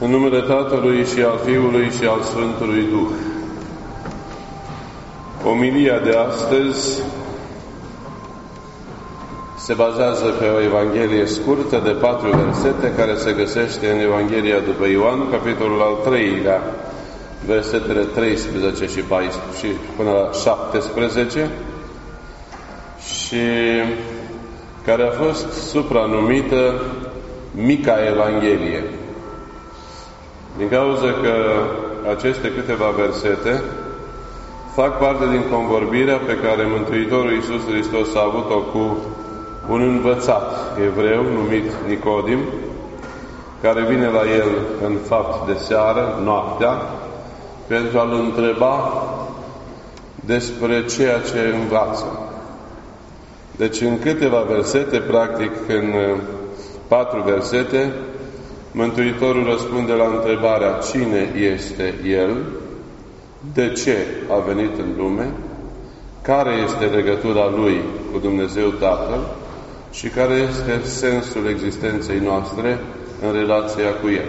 În numele Tatălui și al Fiului și al Sfântului Duh. Omilia de astăzi se bazează pe o Evanghelie scurtă de 4 versete care se găsește în Evanghelia după Ioan, capitolul al 3-lea, versetele 13 și 14 și până la 17, și care a fost supranumită Mica Evanghelie. Din cauza că aceste câteva versete fac parte din convorbirea pe care Mântuitorul Iisus Hristos a avut-o cu un învățat evreu numit Nicodim, care vine la el în fapt de seară, noaptea, pentru a-l întreba despre ceea ce învață. Deci în câteva versete, practic în 4 versete, Mântuitorul răspunde la întrebarea cine este El, de ce a venit în lume, care este legătura Lui cu Dumnezeu Tatăl și care este sensul existenței noastre în relația cu El.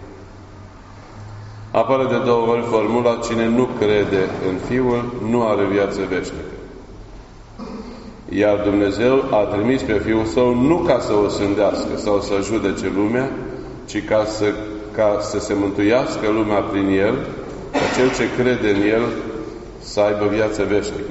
Apare de 2 ori formula cine nu crede în Fiul nu are viață veșnică. Iar Dumnezeu a trimis pe Fiul Său nu ca să o sândească sau să judece lumea, ci ca să se mântuiască lumea prin El, ca cel ce crede în El să aibă viață veșnică.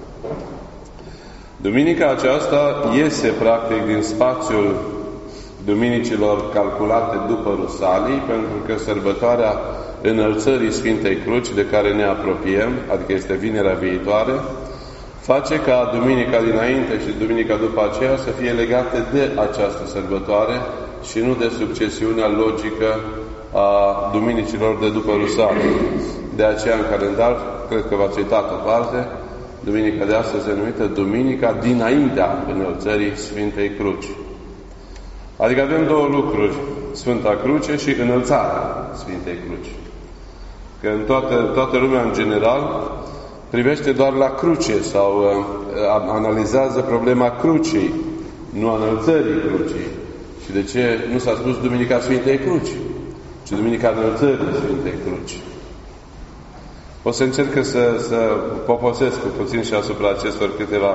Duminica aceasta iese practic din spațiul duminicilor calculate după Rusalii, pentru că sărbătoarea înălțării Sfintei Cruci, de care ne apropiem, adică este vinerea viitoare, face ca duminica dinainte și duminica după aceea să fie legate de această sărbătoare și nu de succesiunea logică a duminicilor de după Rusalii. De aceea, în calendar, cred că v-ați uitat o parte, duminica de astăzi e numită Duminica dinaintea înălțării Sfintei Cruci. Adică avem 2 lucruri, Sfânta Cruce și înălțarea Sfintei Cruci. Că în toată lumea, în general, privește doar la cruce sau analizează problema crucii, nu a înălțării crucii. Și de ce nu s-a spus Duminica Sfintei Cruci, ci Duminica Înălțării Sfintei Cruci? O să încerc să poposesc puțin și asupra acestor câteva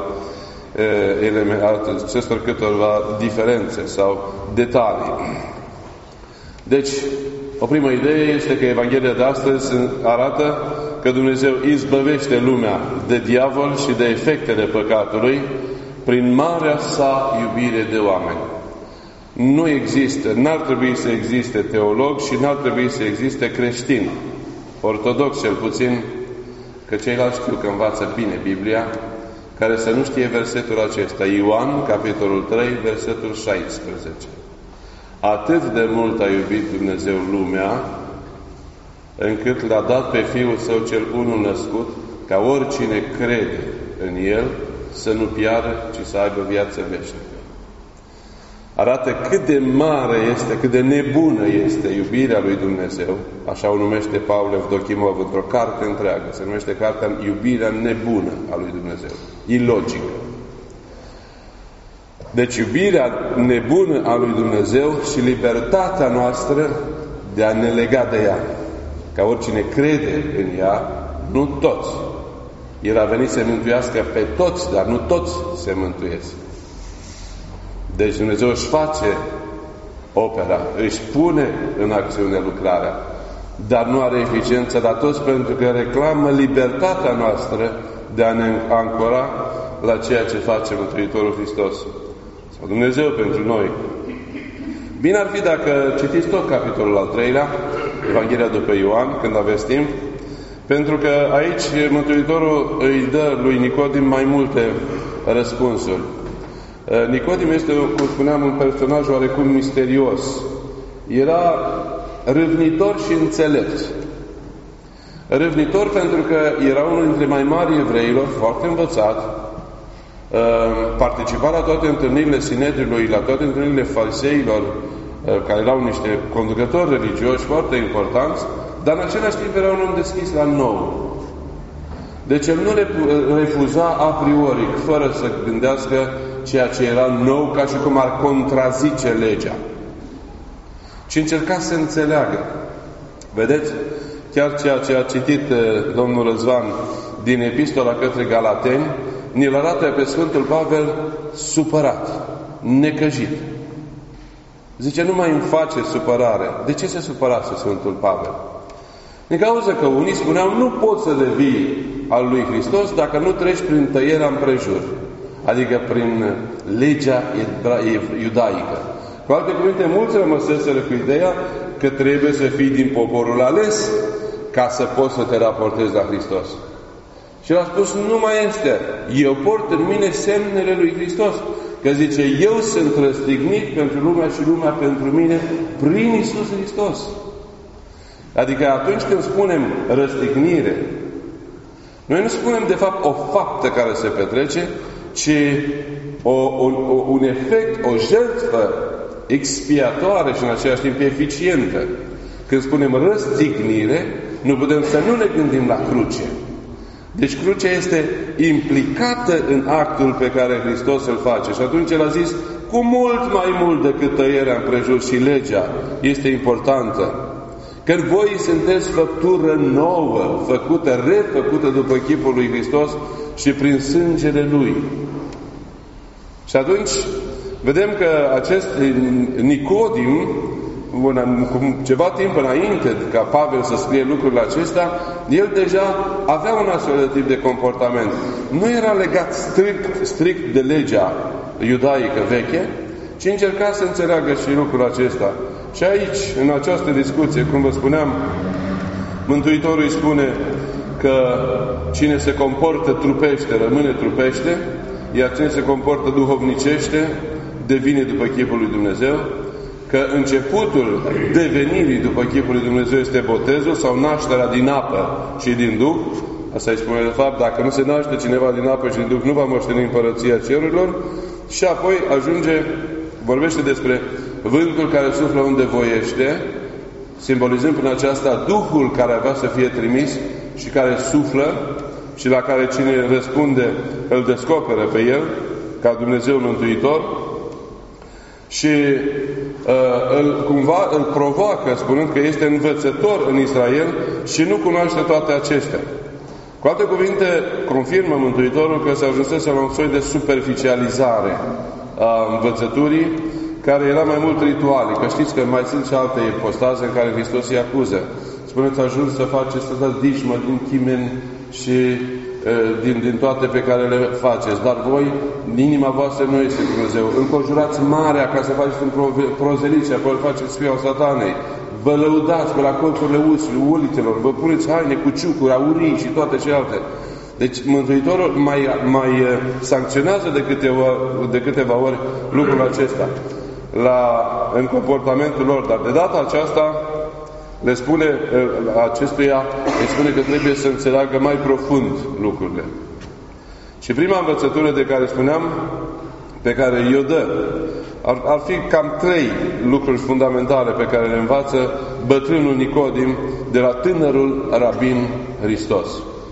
acestor câteva diferențe sau detalii. Deci, o primă idee este că Evanghelia de astăzi arată că Dumnezeu izbăvește lumea de diavol și de efectele păcatului prin marea sa iubire de oameni. Nu există, n-ar trebui să existe teolog și n-ar trebui să existe creștin, ortodox cel puțin, că ceilalți știu că învață bine Biblia, care să nu știe versetul acesta. Ioan, capitolul 3, versetul 16. Atât de mult a iubit Dumnezeu lumea, încât l-a dat pe Fiul Său cel unul născut, ca oricine crede în El să nu piară, ci să aibă viață veșnică. Arată cât de mare este, cât de nebună este iubirea lui Dumnezeu, așa o numește Paul Evdokimov într-o carte întreagă, se numește cartea Iubirea nebună a lui Dumnezeu, ilogică. Deci iubirea nebună a lui Dumnezeu și libertatea noastră de a ne lega de ea, ca oricine crede în ea, nu toți. El a venit să mântuiască pe toți, dar nu toți se mântuiesc. Deci Dumnezeu își face opera, își pune în acțiune lucrarea, dar nu are eficiență la toți, pentru că reclamă libertatea noastră de a ne ancora la ceea ce face Mântuitorul Hristos. Sau Dumnezeu pentru noi. Bine ar fi dacă citiți tot capitolul al 3-lea, Evanghelia după Ioan, când aveți timp, pentru că aici Mântuitorul îi dă lui Nicodim mai multe răspunsuri. Nicodim este, cum spuneam, un personaj oarecum misterios. Era râvnitor și înțelept. Râvnitor pentru că era unul dintre mai mari evreilor, foarte învățat, participa la toate întâlnirile Sinedriului, la toate întâlnirile fariseilor, care erau niște conducători religioși foarte importanți, dar în același timp era un om deschis la nou. Deci el nu refuza a priori, fără să gândească ceea ce era nou, ca și cum ar contrazice legea. ci încerca să înțeleagă. Vedeți? Chiar ceea ce a citit domnul Răzvan din Epistola către Galateni, ne-l arată pe Sfântul Pavel supărat, necăjit. Zice, nu mai îmi face supărare. De ce se supărase Sfântul Pavel? Din cauza că unii spuneau, nu poți să devii al lui Hristos dacă nu treci prin tăierea împrejur, adică prin legea iudaică. Cu alte cuvinte, mulți rămăseseră cu ideea că trebuie să fii din poporul ales ca să poți să te raportezi la Hristos. Și el a spus, nu mai este. Eu port în mine semnele lui Hristos. Că zice, eu sunt răstignit pentru lumea și lumea pentru mine prin Iisus Hristos. Adică atunci când spunem răstignire, noi nu spunem de fapt o faptă care se petrece, ci un efect, o jertfă expiatoare și în același timp eficientă. Când spunem răstignire, nu putem să nu ne gândim la cruce. Deci crucea este implicată în actul pe care Hristos îl face. Și atunci el a zis, cu mult mai mult decât tăierea împrejur și legea este importantă. Când voi sunteți făptură nouă, făcută, refăcută după chipul lui Hristos și prin sângele Lui. Și atunci vedem că acest Nicodim, cu ceva timp înainte ca Pavel să scrie lucrurile acestea, el deja avea un astfel de tip de comportament. Nu era legat strict de legea iudaică veche, ci încerca să înțeleagă și lucrul acesta. Și aici, în această discuție, cum vă spuneam, Mântuitorul îi spune că cine se comportă trupește, rămâne trupește, iar cine se comportă duhovnicește, devine după chipul lui Dumnezeu, că începutul devenirii după chipul lui Dumnezeu este botezul sau nașterea din apă și din Duh. Asta îi spune de fapt, dacă nu se naște cineva din apă și din Duh, nu va moșteni împărăția cerurilor. Și apoi vorbește despre vântul care suflă unde voiește, simbolizând prin aceasta Duhul care avea să fie trimis și care suflă și la care cine răspunde îl descoperă pe el ca Dumnezeu Mântuitor și cumva îl provoacă spunând că este învățător în Israel și nu cunoaște toate acestea. Cu alte cuvinte, confirmă Mântuitorul că se ajunsese la un soi de superficializare a învățăturii, care era mai mult rituale. Că știți că mai sunt și alte postaze în care Hristos îi acuză. Spuneți, ajuns să faceți, să dați dișmă din chimeni și din toate pe care le faceți. Dar voi, inima voastră nu este Dumnezeu. Înconjurați marea ca să faceți un prozelice, apoi îl faceți fiul satanei. Vă lăudați pe la colțurile ulițelor, vă puneți haine cu ciucuri, aurii și toate celelalte. Deci Mântuitorul mai sancționează de câteva ori lucrul acesta în comportamentul lor. Dar de data aceasta le spune acestuia, îi spune că trebuie să înțeleagă mai profund lucrurile. Și prima învățătură de care spuneam, pe care i-o dă, ar fi cam 3 lucruri fundamentale pe care le învață bătrânul Nicodim de la tânărul rabin Hristos.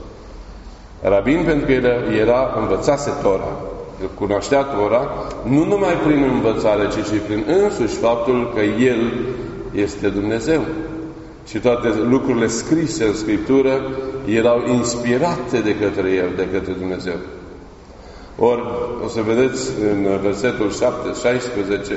Rabin pentru că el învățase Tora, el cunoștea Tora, nu numai prin învățare, ci și prin însuși faptul că el este Dumnezeu. Și toate lucrurile scrise în Scriptură erau inspirate de către el, de către Dumnezeu. Ori, o să vedeți în versetul 16,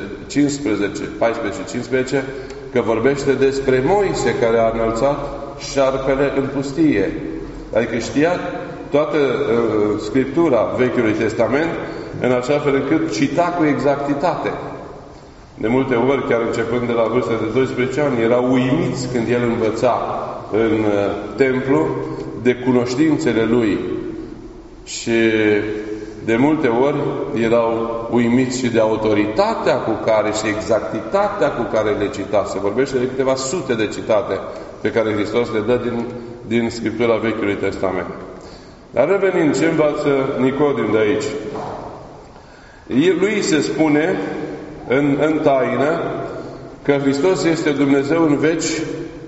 14 și 15, că vorbește despre Moise care a înălțat șarpele în pustie. Adică știa toată Scriptura Vechiului Testament în așa fel încât cita cu exactitate. De multe ori, chiar începând de la vârsta de 12 ani, erau uimiți când el învăța în templu de cunoștințele lui. Și de multe ori erau uimiți și de autoritatea cu care și exactitatea cu care le cita. Se vorbește de câteva sute de citate pe care Hristos le dă din Scriptura Vechiului Testament. Dar revenind, ce învață Nicodim de aici? Lui se spune în taină că Hristos este Dumnezeu în veci,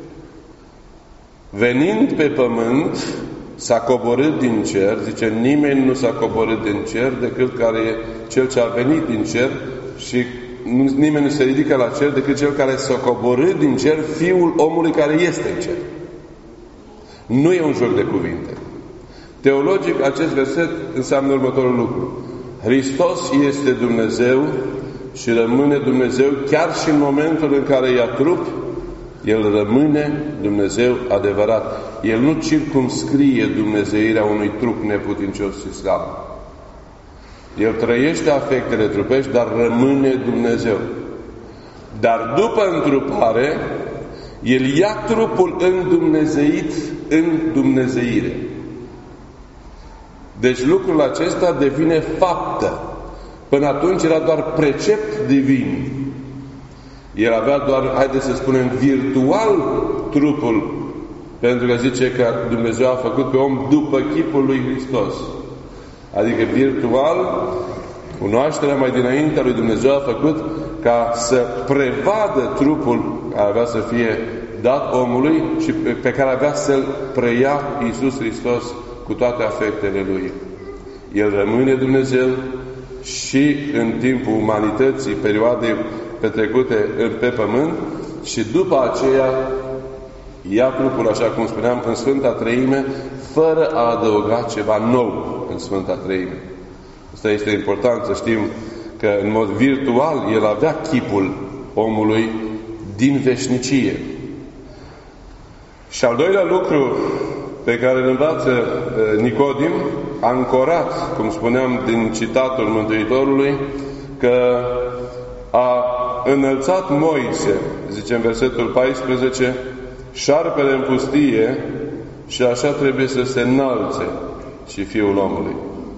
venind pe pământ, s-a coborât din cer, zice, nimeni nu s-a coborât din cer decât cel ce a venit din cer și nimeni nu se ridică la cer decât cel care s-a coborât din cer, Fiul omului care este în cer. Nu e un joc de cuvinte. Teologic, acest verset înseamnă următorul lucru. Hristos este Dumnezeu și rămâne Dumnezeu chiar și în momentul în care ia trup, El rămâne Dumnezeu adevărat. El nu circumscrie dumnezeirea unui trup neputincios și slab. El trăiește afectele trupești, dar rămâne Dumnezeu. Dar după întrupare, El ia trupul îndumnezeit în dumnezeire. Deci lucrul acesta devine faptă. Până atunci era doar precept divin. El avea doar, haideți să spunem, virtual trupul, pentru că zice că Dumnezeu a făcut pe om după chipul lui Hristos. Adică virtual, cunoașterea mai dinaintea lui Dumnezeu a făcut ca să prevadă trupul care avea să fie dat omului și pe care avea să-l preia Iisus Hristos cu toate afectele Lui. El rămâne Dumnezeu și în timpul umanității, perioadei petrecute pe pământ, și după aceea ia trupul, așa cum spuneam, în Sfânta Treime, fără a adăuga ceva nou în Sfânta Treime. Asta este important să știm că în mod virtual El avea chipul omului din veșnicie. Și al doilea lucru pe care îl învață Nicodim, ancorat, cum spuneam din citatul Mântuitorului, că a înălțat Moise, zice în versetul 14, șarpele în pustie și așa trebuie să se înalțe și Fiul omului.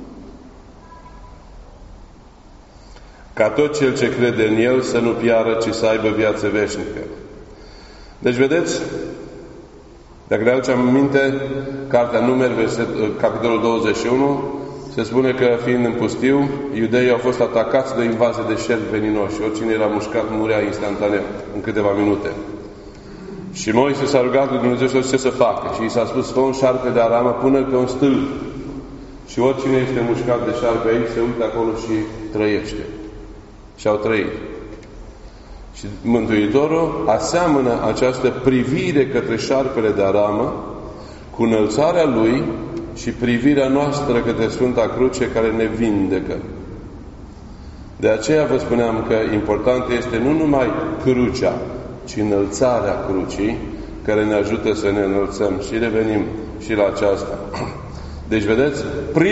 Ca tot cel ce crede în El să nu piară, ci să aibă viață veșnică. Deci, vedeți, dacă ne aducem aminte, Cartea Numeri, capitolul 21, se spune că, fiind în pustiu, iudeii au fost atacați de o invazie de șerpi veninoși. Oricine era mușcat murea instantaneu, în câteva minute. Și Moise s-a rugat lui Dumnezeu și a zis ce să facă. Și i s-a spus, fă un șarpe de aramă, pune-l pe un stâlp. Și oricine este mușcat de șarpe aici, se uită acolo și trăiește. Și au trăit. Și Mântuitorul aseamănă această privire către șarpele de aramă cu înălțarea Lui și privirea noastră către Sfânta Cruce care ne vindecă. De aceea vă spuneam că important este nu numai crucea, ci înălțarea crucii care ne ajută să ne înălțăm. Și revenim și la aceasta. Deci, vedeți,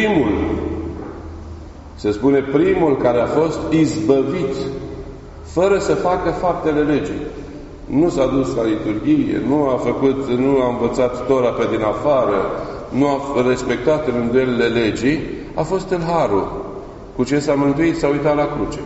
se spune primul care a fost izbăvit fără să facă faptele legii. Nu s-a dus la liturghie, nu a învățat Tora pe din afară, nu a respectat rânduielile legii, a fost tâlharul. Cu ce s-a mântuit? S-a uitat la cruce.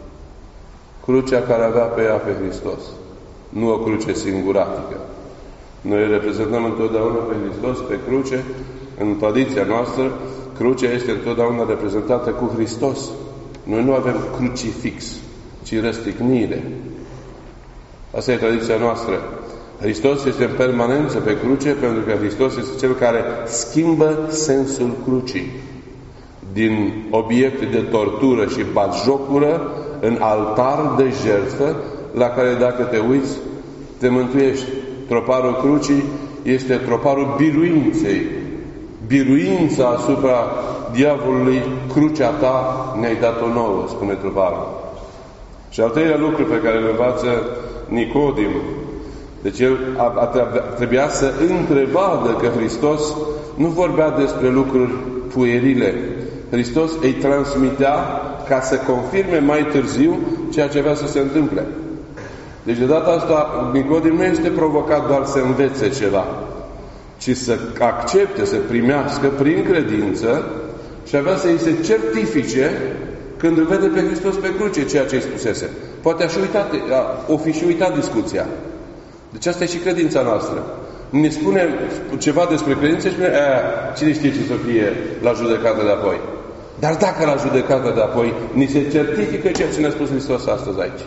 Crucea care avea pe ea pe Hristos. Nu o cruce singuratică. Noi reprezentăm întotdeauna pe Hristos pe cruce. În tradiția noastră, crucea este întotdeauna reprezentată cu Hristos. Noi nu avem crucifix, ci răstignire. Asta e tradiția noastră. Hristos este în permanență pe cruce, pentru că Hristos este Cel care schimbă sensul crucii. Din obiect de tortură și batjocură în altar de jertfă, la care dacă te uiți, te mântuiești. Troparul crucii este troparul biruinței. Biruința asupra diavolului, crucea ta ne-ai dat-o nouă, spune troparul. Și al treilea lucru pe care îl învață Nicodim, deci el trebuia să întrevadă că Hristos nu vorbea despre lucruri puerile. Hristos îi transmitea ca să confirme mai târziu ceea ce avea să se întâmple. Deci de data asta Nicodim nu este provocat doar să învețe ceva, ci să accepte, să primească prin credință și avea să îi se certifice când îl vede pe Hristos pe cruce, ceea ce îi spusese. Poate o fi și uitat discuția. Deci asta e și credința noastră. Ne spune ceva despre credință și spune, cine știe ce să fie la judecata de apoi. Dar dacă la judecata de apoi ni se certifică ceea ce ne-a spus Hristos astăzi aici.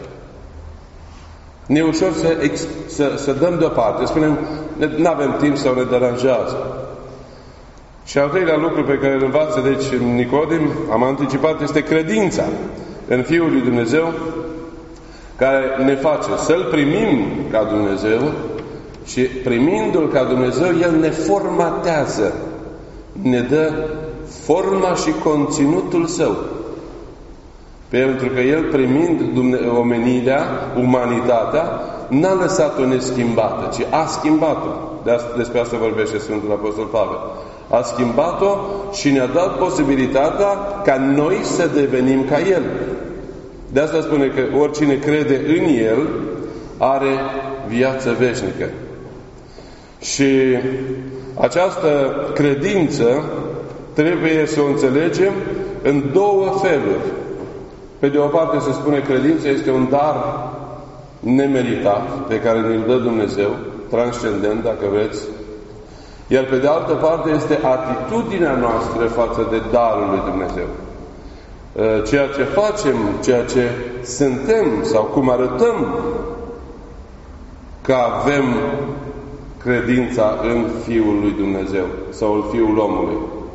Ne e ușor să dăm deoparte. Spunem, nu avem timp sau ne deranjează. Și al treilea lucru pe care îl învață, deci, Nicodim, am anticipat, este credința în Fiul lui Dumnezeu, care ne face să-L primim ca Dumnezeu și primindu-L ca Dumnezeu, El ne formatează, ne dă forma și conținutul Său. Pentru că El, primind omenirea, umanitatea, n-a lăsat-o neschimbată, ci a schimbat-o. Despre asta vorbește Sfântul Apostol Pavel. A schimbat-o și ne-a dat posibilitatea ca noi să devenim ca El. De asta spune că oricine crede în El are viață veșnică. Și această credință trebuie să o înțelegem în două feluri. Pe de o parte se spune că credința este un dar nemeritat pe care ne-l dă Dumnezeu, transcendent, dacă vreți. Iar pe de altă parte este atitudinea noastră față de darul lui Dumnezeu. Ceea ce facem, ceea ce suntem sau cum arătăm că avem credința în Fiul lui Dumnezeu sau în Fiul omului.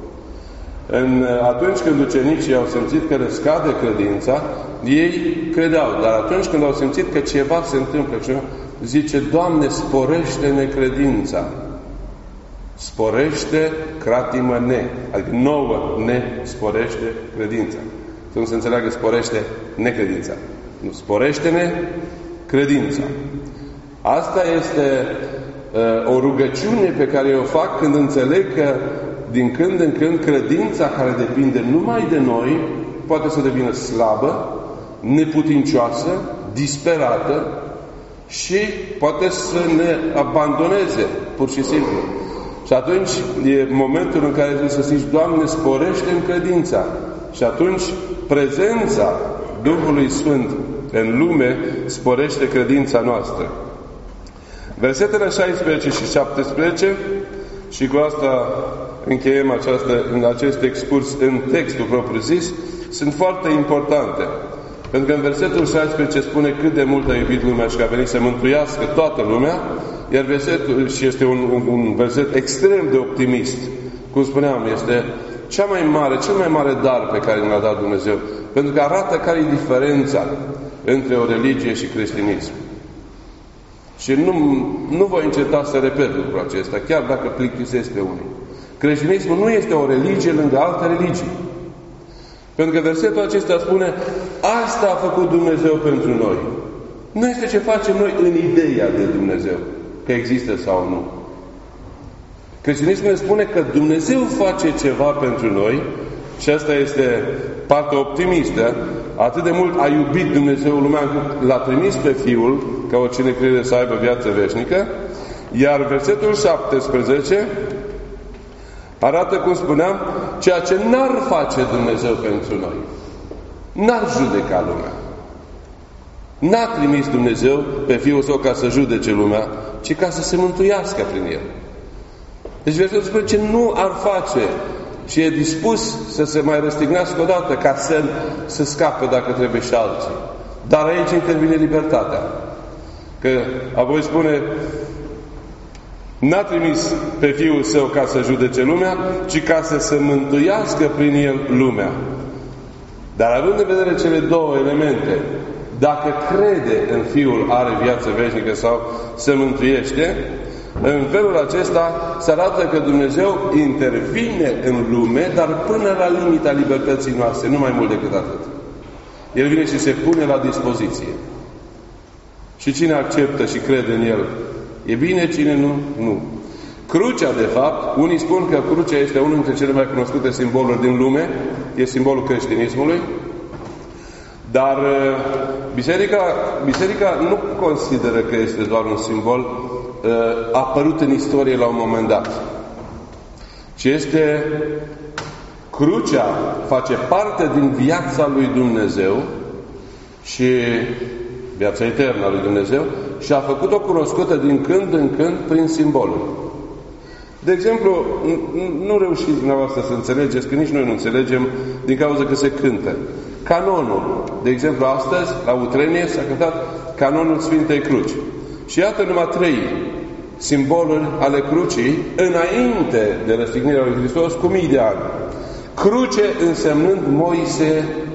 Atunci când ucenicii au simțit că le scade credința, ei credeau, dar atunci când au simțit că ceva se întâmplă, zice: Doamne, sporește-ne credința. Sporește, cratimă-ne. Adică nouă ne sporește credința. Să nu se înțeleagă sporește necredința. Nu, sporește-ne credința. Asta este o rugăciune pe care o fac când înțeleg că din când în când credința care depinde numai de noi poate să devină slabă, neputincioasă, disperată și poate să ne abandoneze, pur și simplu. Și atunci e momentul în care trebuie să zici: Doamne, sporește-mi credința. Și atunci prezența Duhului Sfânt în lume sporește credința noastră. Versetele 16 și 17, și cu asta încheiem acest excurs în textul propriu-zis, sunt foarte importante. Pentru că în versetul 16 spune cât de mult a iubit lumea și că a venit să mântuiască toată lumea, iar versetul, și este un verset extrem de optimist. Cum spuneam, este cel mai mare dar pe care ne-a dat Dumnezeu. Pentru că arată care e diferența între o religie și creștinism. Și nu voi înceta să repet lucrul acesta, chiar dacă plictisesc pe unii. Creștinismul nu este o religie lângă alte religii. Pentru că versetul acesta spune: asta a făcut Dumnezeu pentru noi. Nu este ce facem noi în ideea de Dumnezeu, că există sau nu. Creștinismul spune că Dumnezeu face ceva pentru noi și asta este partea optimistă. Atât de mult a iubit Dumnezeu lumea încât l-a trimis pe Fiul ca oricine crede să aibă viață veșnică. Iar versetul 17 arată, cum spuneam, ceea ce n-ar face Dumnezeu pentru noi. N-ar judeca lumea. N-a trimis Dumnezeu pe Fiul Său ca să judece lumea, ci ca să se mântuiască prin El. Deci versetul spune ce nu ar face și e dispus să se mai răstignească odată ca să scape dacă trebuie și alții. Dar aici intervine libertatea. Că apoi spune: n-a trimis pe Fiul Său ca să judece lumea, ci ca să se mântuiască prin El lumea. Dar având în vedere cele două elemente, dacă crede în Fiul, are viață veșnică sau se mântuiește, în felul acesta se arată că Dumnezeu intervine în lume, dar până la limita libertății noastre, nu mai mult decât atât. El vine și se pune la dispoziție. Și cine acceptă și crede în El, e bine, cine nu, nu. Crucea, de fapt, unii spun că crucea este unul dintre cele mai cunoscute simboluri din lume, e simbolul creștinismului, dar biserica nu consideră că este doar un simbol apărut în istorie la un moment dat. Ci este crucea face parte din viața lui Dumnezeu și viața eternă a lui Dumnezeu și a făcut-o cunoscută din când în când prin simboluri. De exemplu, nu reușiți dumneavoastră să înțelegeți, că nici noi nu înțelegem, din cauza că se cântă. Canonul. De exemplu, astăzi, la Utrenie, s-a cântat Canonul Sfintei Cruci. Și iată numai 3 simboluri ale crucii înainte de răstignirea lui Hristos cu mii de ani. Cruce însemnând Moise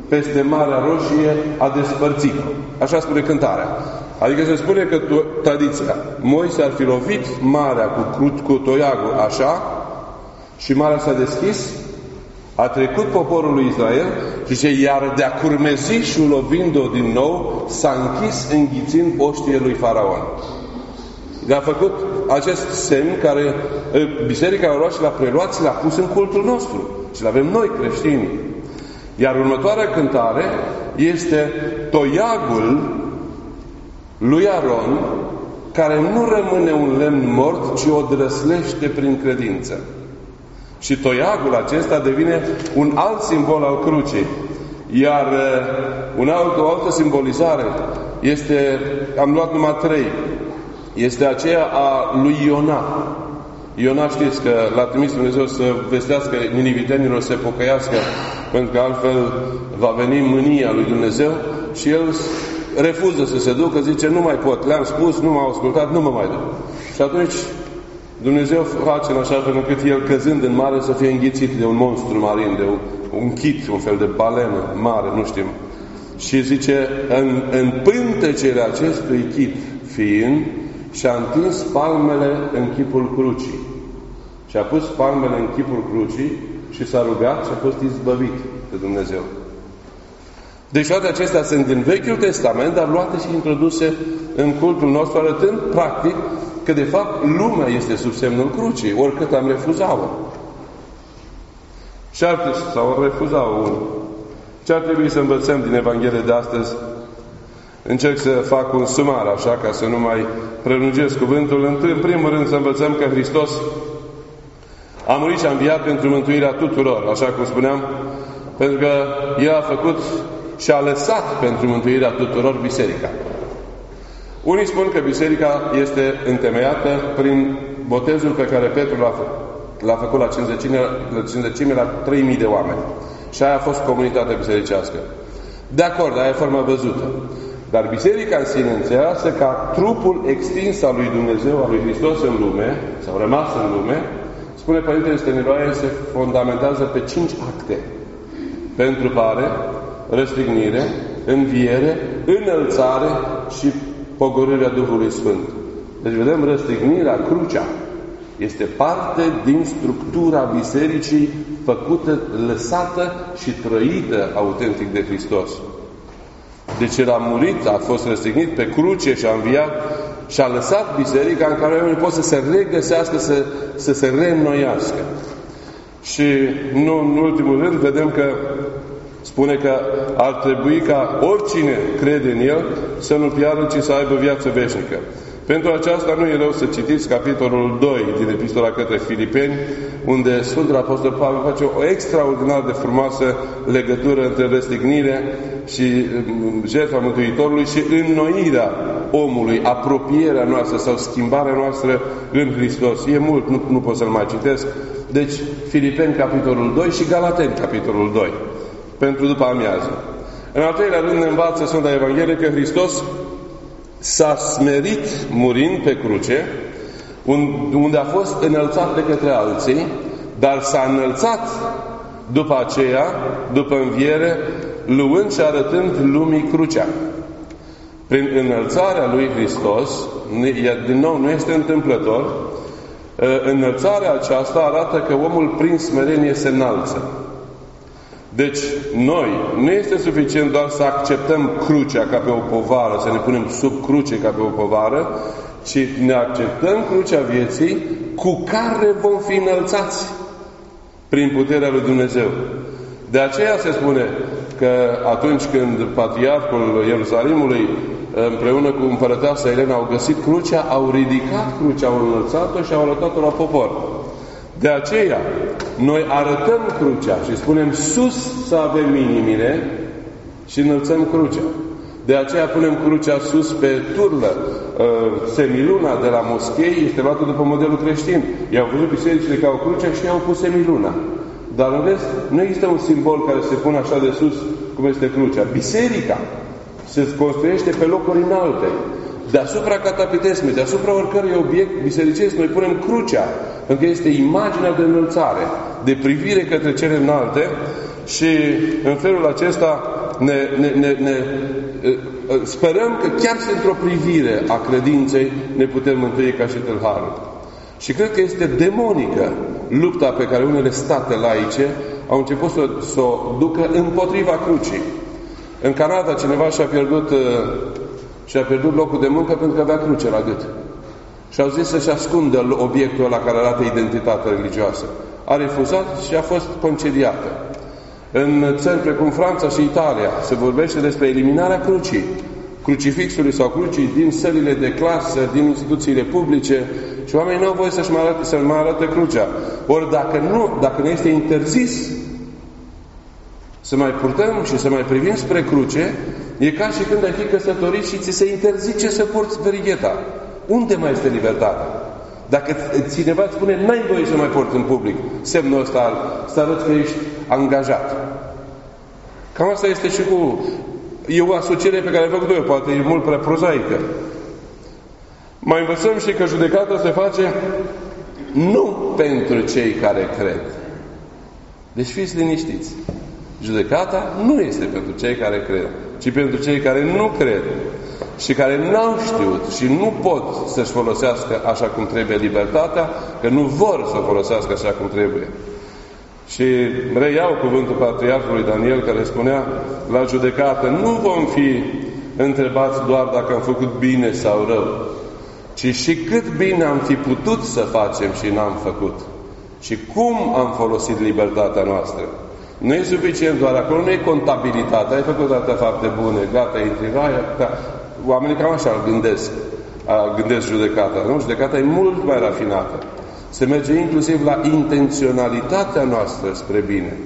peste Marea Roșie a despărțit-o. Așa spune cântarea. Adică se spune că tradiția, Moise ar fi lovit marea cu toiagul așa și marea s-a deschis, a trecut poporul lui Israel și zice, iar de-a curmezișul lovind-o din nou, s-a închis înghițind oștie lui Faraon. A făcut acest semn care Biserica Oroșie l-a preluat și l-a pus în cultul nostru. Și l-avem noi creștini. Iar următoarea cântare este toiagul lui Aron, care nu rămâne un lemn mort, ci o drăslește prin credință. Și toiagul acesta devine un alt simbol al crucii. Iar o altă simbolizare este, am luat numai 3, este aceea a lui Iona. Iona, știți că l-a trimis Dumnezeu să vestească ninivitenilor să se pocăiască, pentru că altfel va veni mânia lui Dumnezeu, și el refuză să se ducă, zice, nu mai pot, le-am spus, nu m-au ascultat, nu mă mai duc. Și atunci Dumnezeu face în așa fel încât el, căzând în mare, să fie înghițit de un monstru marin, de un chit, un fel de balenă mare, nu știm. Și zice, în pântecele acestui chit fiind, și-a întins palmele în chipul crucii. Și a pus palmele în chipul crucii și s-a rugat și a fost izbăvit de Dumnezeu. Deci toate acestea sunt din Vechiul Testament, dar luate și introduse în cultul nostru, arătând practic că de fapt lumea este sub semnul crucii, oricât am refuzat-o. Sau refuzat-o. Ce ar trebui să învățăm din Evanghelie de astăzi? Încerc să fac un sumar, așa, ca să nu mai prelungesc cuvântul. În primul rând să învățăm că Hristos a murit și a înviat pentru mântuirea tuturor, așa cum spuneam, pentru că El a făcut și a lăsat pentru mântuirea tuturor biserica. Unii spun că biserica este întemeiată prin botezul pe care Petru l-a făcut la cinzecime la 3.000 de oameni. Și aia a fost comunitatea bisericească. De acord, aia e forma văzută. Dar biserica în sine înțeleasă ca trupul extins al lui Dumnezeu, al lui Hristos în lume, sau rămas în lume, spune Părintele Stăniloae, se fundamentează pe 5 acte. Întrupare, răstignire, înviere, înălțare și pogorârea Duhului Sfânt. Deci vedem, răstignirea, crucea, este parte din structura bisericii făcută, lăsată și trăită autentic de Hristos. Deci El a murit, a fost răstignit pe cruce și a înviat și a lăsat biserica în care oamenii pot să se regăsească, să se reînnoiască. Și nu în ultimul rând vedem că spune că ar trebui ca oricine crede în El să nu piară, ci să aibă viață veșnică. Pentru aceasta nu e rău să citiți capitolul 2 din Epistola către Filipeni, unde Sfântul Apostol Pavel face o extraordinar de frumoasă legătură între răstignire și jertfa Mântuitorului și înnoirea omului, apropierea noastră sau schimbarea noastră în Hristos. E mult, nu pot să-l mai citesc. Deci, Filipeni capitolul 2 și Galateni capitolul 2, pentru după amiază. În al treilea rând ne învață Sfânta Evanghelie că Hristos s-a smerit murind pe cruce, unde a fost înălțat de către alții, dar s-a înălțat după aceea, după înviere, luând și arătând lumii crucea. Prin înălțarea lui Hristos, din nou nu este întâmplător, înălțarea aceasta arată că omul prin smerenie se înalță. Deci, noi, nu este suficient doar să acceptăm crucea ca pe o povară, să ne punem sub cruce ca pe o povară, ci ne acceptăm crucea vieții cu care vom fi înălțați prin puterea lui Dumnezeu. De aceea se spune că atunci când Patriarhul Ierusalimului împreună cu împărăteasa Elena au găsit crucea, au ridicat crucea, au înălțat-o și au arătat-o la popor. De aceea, noi arătăm crucea și spunem sus să avem inimile și înălțăm crucea. De aceea punem crucea sus pe turlă. Semiluna de la moschei este luată după modelul creștin. I-au văzut bisericile că au crucea și i-au pus semiluna. Dar în rest, nu există un simbol care se pune așa de sus cum este crucea. Biserica se construiește pe locuri înalte. Deasupra catapitesmei, deasupra oricărui obiect bisericesc, noi punem crucea, pentru că este imaginea de înălțare, de privire către cele înalte și în felul acesta sperăm că chiar și într-o privire a credinței ne putem mântui ca și tâlharul. Și cred că este demonică lupta pe care unele state laice au început să o ducă împotriva crucii. În Canada cineva și-a pierdut locul de muncă pentru că avea cruce la gât. Și au zis să-și ascundă obiectul ăla care arată identitatea religioasă. A refuzat și a fost concediată. În țări precum Franța și Italia se vorbește despre eliminarea crucii, crucifixului sau crucii din sălile de clasă, din instituțiile publice, și oamenii nu au voie să mai arate crucea. Ori dacă ne este interzis să mai purtăm și să mai privim spre cruce, e ca și când ai fi căsătorit și ți se interzice să porți verigheta. Unde mai este libertatea? Dacă cineva îți spune, n-ai voie să mai porți în public, semnul ăsta să arăți că ești angajat. Cam asta este și cu... E o asociere pe care am făcut-o eu, poate e mult prea prozaică. Mai învățăm și că judecata se face nu pentru cei care cred. Deci fiți liniștiți. Judecata nu este pentru cei care cred, ci pentru cei care nu cred și care n-au știut și nu pot să-și folosească așa cum trebuie libertatea, că nu vor să o folosească așa cum trebuie. Și reiau cuvântul patriarhului Daniel, care spunea, la judecată nu vom fi întrebați doar dacă am făcut bine sau rău, ci și cât bine am fi putut să facem și n-am făcut. Și cum am folosit libertatea noastră. Nu e suficient doar acolo, nu e contabilitatea, ai făcut atâtea fapte bune, gata, intri în rai, oamenii cam așa gândesc judecata. Nu? Judecata e mult mai rafinată. Se merge inclusiv la intenționalitatea noastră spre bine.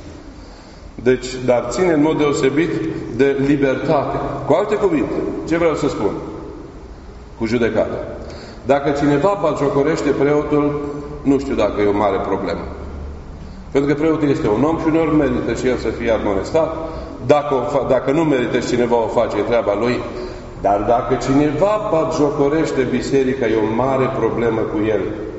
Deci, dar ține în mod deosebit de libertate. Cu alte cuvinte, ce vreau să spun cu judecata? Dacă cineva batjocorește preotul, nu știu dacă e o mare problemă. Pentru că preotul este un om și uneori merită și el să fie admonestat. Dacă nu merită și cineva o face, e treaba lui. Dar dacă cineva batjocorește biserica, e o mare problemă cu el.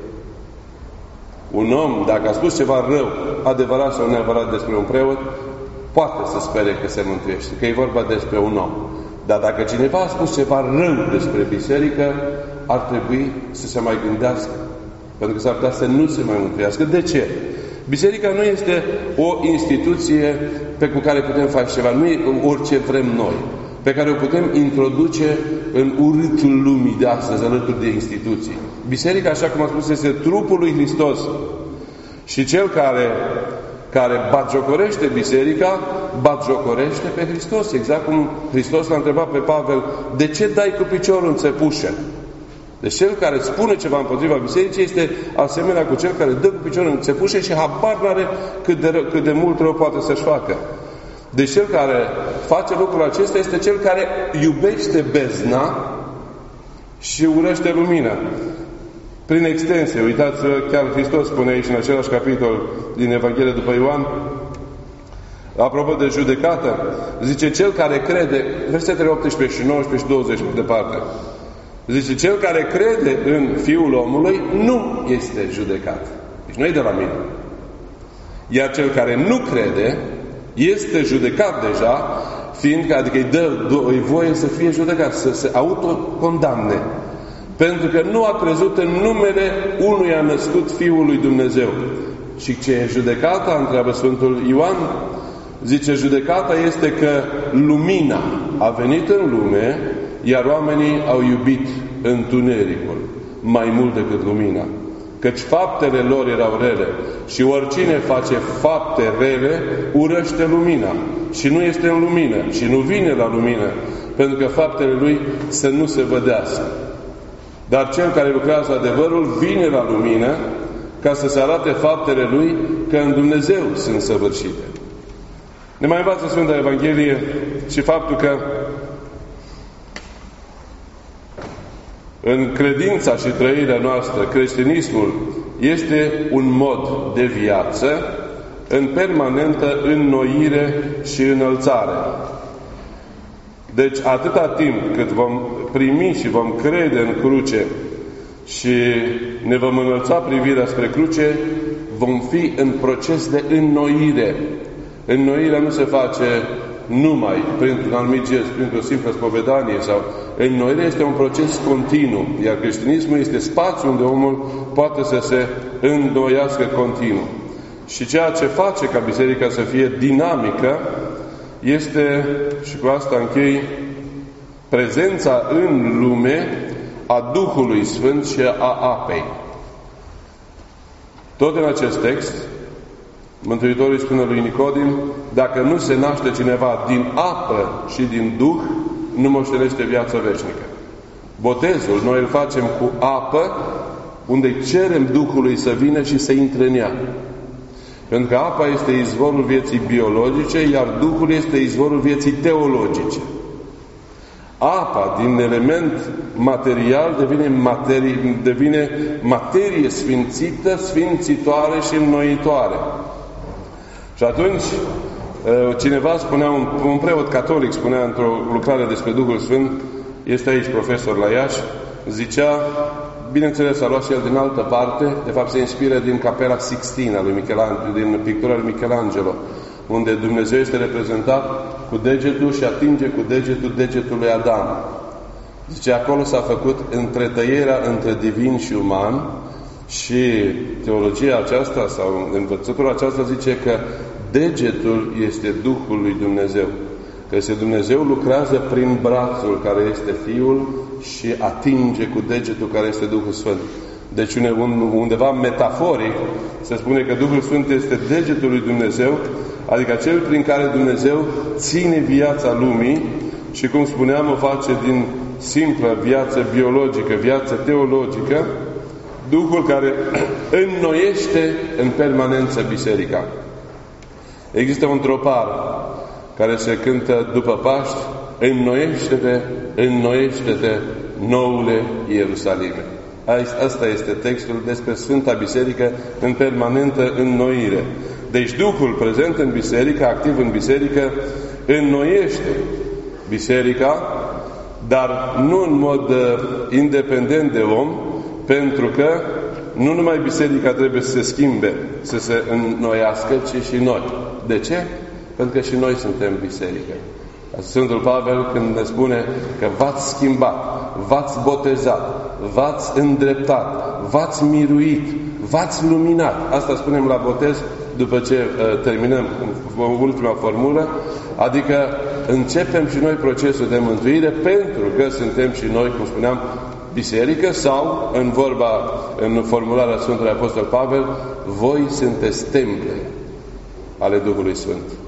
Un om, dacă a spus ceva rău, adevărat sau neadevărat despre un preot, poate să spere că se mântuiește, că e vorba despre un om. Dar dacă cineva a spus ceva rău despre biserică, ar trebui să se mai gândească. Pentru că s-ar putea să nu se mai mântuiască. De ce? Biserica nu este o instituție cu care putem face ceva. Nu e orice vrem noi. Pe care o putem introduce în urâtul lumii de astăzi, alături de instituții. Biserica, așa cum am spus, este trupul lui Hristos. Și cel care batjocorește biserica, batjocorește pe Hristos. Exact cum Hristos l-a întrebat pe Pavel, de ce dai cu piciorul în țepușă? Deci cel care spune ceva împotriva bisericii este asemenea cu cel care dă cu piciorul în țepușă și habar n-are cât de mult rău poate să-și facă. Deci cel care face lucrul acesta este cel care iubește bezna și urăște lumina. Prin extensie, uitați-vă, chiar Hristos spune aici în același capitol din Evanghelie după Ioan, apropo de judecată, zice cel care crede, versetele 18 și 19 și 20 mai departe, zice cel care crede în Fiul omului nu este judecat. Deci nu e de la mine. Iar cel care nu crede este judecat deja, fiindcă, adică îi voie să fie judecat, să se autocondamne. Pentru că nu a crezut în numele unuia născut Fiul lui Dumnezeu. Și ce e judecata? Întreabă Sfântul Ioan. Zice, judecata este că lumina a venit în lume, iar oamenii au iubit întunericul mai mult decât lumina. Căci faptele lor erau rele și oricine face fapte rele urăște lumina și nu este în lumină și nu vine la lumină, pentru că faptele lui să nu se vădească. Dar cel care lucrează adevărul vine la lumină ca să se arate faptele lui că în Dumnezeu sunt săvârșite. Ne mai învață Sfânta Evanghelie și faptul că în credința și trăirea noastră, creștinismul este un mod de viață în permanentă înnoire și înălțare. Deci, atâta timp cât vom primi și vom crede în cruce și ne vom înălța privirea spre cruce, vom fi în proces de înnoire. Înnoirea nu se face numai printr-un anumit gest, printr-o simplă spovedanie sau înnoirea este un proces continuu, iar creștinismul este spațiu unde omul poate să se înnoiască continuu. Și ceea ce face ca biserica să fie dinamică este, și cu asta închei, prezența în lume a Duhului Sfânt și a apei. Tot în acest text, Mântuitorul îi spune lui Nicodim, dacă nu se naște cineva din apă și din Duh, nu moștenește viața veșnică. Botezul noi îl facem cu apă, unde cerem Duhului să vină și să intre în ea. Pentru că apa este izvorul vieții biologice, iar Duhul este izvorul vieții teologice. Apa, din element material, devine materie sfințită, sfințitoare și înnoitoare. Și atunci, cineva spunea, un preot catolic spunea într-o lucrare despre Duhul Sfânt, este aici profesor la Iași, zicea, bineînțeles a luat și el din altă parte, de fapt se inspiră din Capela Sixtina lui Michelangelo, din pictura lui Michelangelo, unde Dumnezeu este reprezentat cu degetul și atinge cu degetul lui Adam. Zice, acolo s-a făcut întretăierea între divin și uman și teologia aceasta sau învățătura aceasta zice că degetul este Duhul lui Dumnezeu. Că Dumnezeu lucrează prin brațul care este Fiul și atinge cu degetul care este Duhul Sfânt. Deci undeva metaforic se spune că Duhul Sfânt este degetul lui Dumnezeu, adică cel prin care Dumnezeu ține viața lumii și, cum spuneam, o face din simplă viață biologică, viață teologică, Duhul care înnoiește în permanență biserica. Există un tropar care se cântă după Paști, înnoiește-te, înnoiește-te, noule Ierusalime. Asta este textul despre Sfânta Biserică în permanentă înnoire. Deci Duhul prezent în biserică, activ în biserică, înnoiește biserica, dar nu în mod independent de om, pentru că nu numai biserica trebuie să se schimbe, să se înnoiască, ci și noi. De ce? Pentru că și noi suntem biserică. Sfântul Pavel, când ne spune că v-ați schimbat, v-ați botezat, v-ați îndreptat, v-ați miruit, v-ați luminat. Asta spunem la botez după ce terminăm ultima formulă, adică începem și noi procesul de mântuire pentru că suntem și noi, cum spuneam, biserică sau, în formularea Sfântului Apostol Pavel, voi sunteți temple ale Duhului Sfânt.